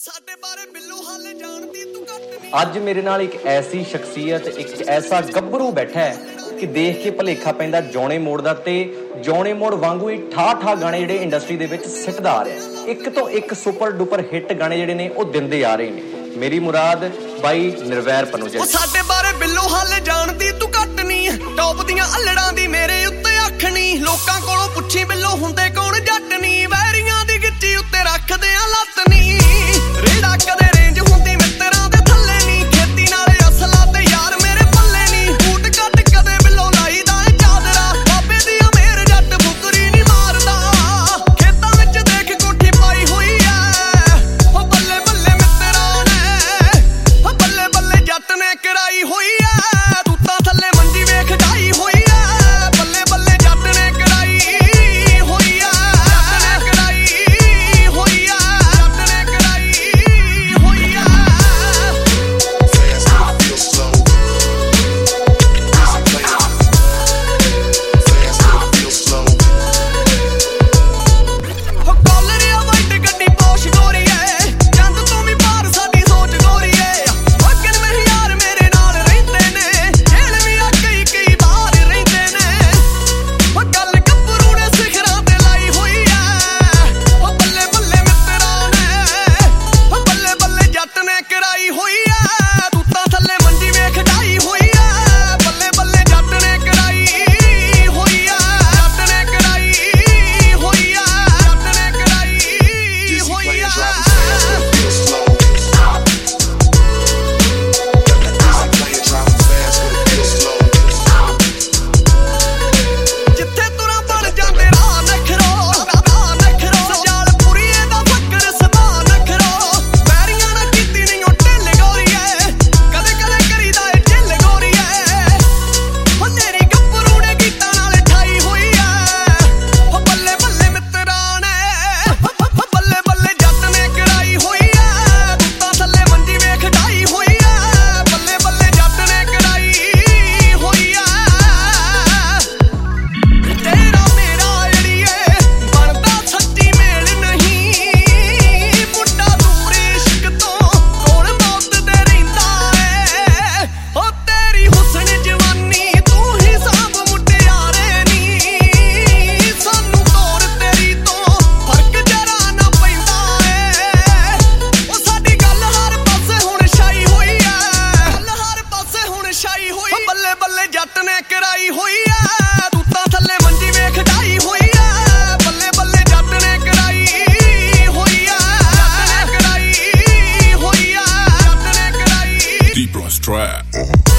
ਸਾਡੇ ਬਾਰੇ ਬਿੱਲੂ ਹਾਲੇ ਜਾਣਦੀ ਤੂੰ ਘੱਟ ਨਹੀਂ। ਅੱਜ ਮੇਰੇ ਨਾਲ ਇੱਕ ਐਸੀ ਸ਼ਖਸੀਅਤ, ਇੱਕ ਐਸਾ ਗੱਭਰੂ ਬੈਠਾ ਹੈ ਕਿ ਦੇਖ ਕੇ ਭਲੇਖਾ ਪੈਂਦਾ ਜੌਣੇ ਮੋੜ ਦਾ, ਤੇ ਜੌਣੇ ਮੋੜ ਵਾਂਗੂ ਹੀ ਠਾ ਗਾਣੇ ਜਿਹੜੇ ਇੰਡਸਟਰੀ ਦੇ ਵਿੱਚ ਸਿੱਟਦਾ ਆ ਰਿਹਾ। ਇੱਕ ਤੋਂ ਇੱਕ ਸੁਪਰ ਡੁਪਰ ਹਿੱਟ ਗਾਣੇ ਜਿਹੜੇ ਨੇ ਉਹ ਦਿੰਦੇ ਆ ਰਹੇ ਨੇ। ਮੇਰੀ ਮੁਰਾਦ ਬਾਈ ਨਿਰਵੈਰ ਪਨੂਜਾ। ਉਹ ਸਾਡੇ ਬਾਰੇ ਬਿੱਲੂ ਹਾਲੇ ਜਾਣਦੀ ਤੂੰ ਘੱਟ ਨਹੀਂ। ਟੌਪ ਦੀਆਂ ਅਲੜਾਂ ਦੀ ਮੇਰੇ ਉੱਤੇ ਅੱਖ ਨਹੀਂ। ਲੋਕਾਂ ਕੋਲੋਂ ਪੁੱਛੀ ਬਿੱਲੂ ਹੁੰਦੇ ਕੌਣ ਜੱਟ ਨਹੀਂ। ਵੈਰੀਆਂ ਦੀ ਗਿੱਚੀ ਉੱਤੇ ਰੱਖਦੇ ਆ ਲੱਤ ਨਹੀਂ। ਰੇੜਾ ਕਦੇ ਰੇਂਜ ਹੁੰਦੀ ਮਿੱਤਰਾਂ ਦੇ ਥੱਲੇ ਨਹੀਂ। ਖੇਤੀ ਨਾਲੇ ਅਸਲਾ ਤੇ ਯਾਰ ਮੇਰੇ ਪੱਲੇ ਨਹੀਂ। ਬੂਟ ਕੱਟ ਕਦੇ ਬਿੱਲੂ ਲਾਈਦਾ ਚਾਦਰਾ। ਬਾਬੇ ਦੀ ਅਮੇਰ ਜੱਟ ਫੁਕਰੀ ਨਹੀਂ ਮਾਰਦਾ। ਖੇਤਾਂ ਵਿੱਚ ਦੇਖ ਕੋਠੀ ਪਾਈ ਹੋਈ ਐ। ਉਹ ਬੱਲੇ ਬੱਲੇ ਮਿੱਤਰਾਂ ਨੇ, ਉਹ ਬੱਲੇ ਬੱਲੇ ਜੱਟ ਨੇ ਕਰਾਈ ਹੋਈ ਐ। ਤੂੰ ਤਾਂ ਥੱਲੇ ਮੰਜੀ ਵੇਖ ਢਾਈ ਹੋਈ ਐ। ਬੱਲੇ ਬੱਲੇ ਜੱਟ ਨੇ ਕਰਾਈ ਹੋਈ ਐ। ਜੱਟ ਨੇ ਕਰਾਈ ਹੋਈ ਐ। ਜੱਟ ਨੇ ਕਰਾਈ ਹੋਈ ਐ। ਉਹ ਕਾਲਰੀਆ ਵਾਈਟ ਗੱਡੀ ਪੋਸ਼ ਗੋਰੀਏ। ਚੰਦ ਤੋਂ ਵੀ ਪਾਰ ਸਾਡੀ ਸੋਚ ਗੋਰੀਏ। ਅੱਗਨ ਮਹਿਯਾਰ ਮੇਰੇ ਨਾਲ ਰਹਿੰਦੇ ਨੇ। ਜੇਲ੍ਹ ਵੀ ਆ ਕਈ ਬਾਹਰ ਰਹਿੰਦੇ ਨੇ। ਉਹ ਗੱਲ ਗੱਭਰੂ ਨੇ ਸਿਖਰਾਂ ਤੇ ਲਾਈ ਹੋਈ ਐ। ਉਹ ਬੱਲੇ ਬੱਲੇ ਮਿੱਤਰਾਂ ਨੇ, ਉਹ ਬੱਲੇ ਬੱਲੇ ਜੱਟ ਨੇ ਕਰਾਈ ਹੋਈ ਐ। ਤੂੰ ਤਾਂ ਥੱਲੇ ਮੰਜੀ ਵੇਖ ਢਾਈ ਹੋਈ ਐ। ਬੱਲੇ ਬੱਲੇ ਜੱਟ ਨੇ ਕਰਾਈ ਹੋਈ ਐ। ਜੱਟ ਨੇ ਕਰਾਈ ਹੋਈ ਐ। ਜੱਟ ਨੇ ਕਰਾਈ ਹੋਈ ਐ। ਜਿੱਥੇ ਤੁਰਾਂ ਬਣ ਜਾਂਦੇ ਰਾਹ ਨਖਰੋ। ਸਜਾਲ ਪੁਰੀਏ ਦਾ ਫੱਕਰ ਸਭਾ ਨਖਰੋ। ਵੈਰੀਆਂ ਨਾ ਕੀਤੀ ਨਹੀਂ ਉਹ ਢਿੱਲ ਗੋਰੀਏ। ਕਦੇ ਕਦੇ ਕਰੀਦਾ ਏ ਢਿੱਲ ਗੋਰੀਏ। ਉਹ ਤੇਰੀ ਗੱਭਰੂ ਨੇ ਗੀਤਾਂ ਨਾਲ ਠਾਈ ਹੋਈ ਐ। ਉਹ ਬੱਲੇ ਬੱਲੇ ਮਿੱਤਰਾਂ ਨੇ, ਉਹ ਬੱਲੇ ਬੱਲੇ ਜੱਟ ਨੇ ਕਰਾਈ ਹੋਈ ਐ। ਤੂੰ ਤਾਂ ਥੱਲੇ ਮੰਜੀ ਵੇਖ ਢਾਈ ਹੋਈ ਐ। ਬੱਲੇ ਬੱਲੇ ਜੱਟ ਨੇ ਕਰਾਈ ਹੋਈ ਐ। ਤੇਰਾ ਮੇਰਾ ਅੜੀਏ ਬਣਦਾ ਸੱਚੀ ਮੇਲ ਨਹੀਂ। ਮੁੰਡਾ ਦੂਰ ਇਸ਼ਕ ਤੋਂ ਕੋਲ ਮੌਤ ਦੇ ਰਹਿੰਦਾ ਏ। ਉਹ ਤੇਰੀ ਹੁਸਨ ਜਵਾਨੀ ਤੂੰ ਹੀ ਸਾਂਭ ਮੁਟਿਆਰੇ ਨੀ। ਸਾਨੂੰ ਤੋਰ ਤੇਰੀ ਤੋਂ ਫਰਕ ਜਰਾ ਨਾ ਪੈਂਦਾ ਏ। ਉਹ ਸਾਡੀ ਗੱਲ ਹਰ ਪਾਸੇ ਹੁਣ ਛਾਈ ਹੋਈ ਐ। ਗੱਲ ਹਰ ਪਾਸੇ ਹੁਣ ਛਾਈ ਹੋਈ। ਉਹ ਬੱਲੇ ਬੱਲੇ ਜੱਟ ਨੇ ਕਰਾਈ ਹੋਈ ਐ। ਤੂੰ ਤਾਂ ਥੱਲੇ ਮੰਜੀ ਵੇਖ ਢਾਈ ਹੋਈ ਐ। ਬੱਲੇ ਬੱਲੇ ਜੱਟ ਨੇ ਕਰਾਈ ਹੋਈ ਐ। ਜੱਟ ਨੇ ਕਰਾਈ ਹੋਈ ਐ। ਜੱਟ ਨੇ ਕਰਾਈ। Deep Rust Trap.